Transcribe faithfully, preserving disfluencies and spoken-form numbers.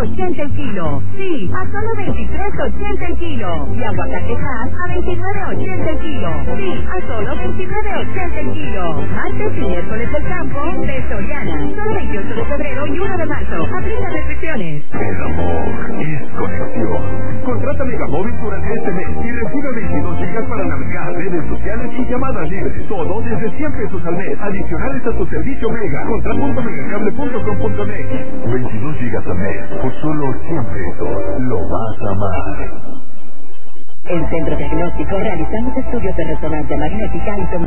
ochenta el kilo. Sí, a solo veintitrés ochenta el kilo. Y aguacate Hass a veintinueve ochenta el kilo. Sí, a solo veintinueve ochenta el kilo. Martes y miércoles del campo de Soriana. Solo veintiocho de febrero y uno de marzo. Aplica restricciones. El amor es conexión. Contrata Megamóvil durante este mes y recibe veintidós gigas para navegar, redes sociales y llamadas libres. Todo desde cien pesos al mes. Adicionales a tu servicio Mega. Contrata punto megacable punto com punto net. veintidós gigas al mes por solo cien pesos. Lo vas a amar. En Centro Diagnóstico realizamos estudios de resonancia magnética y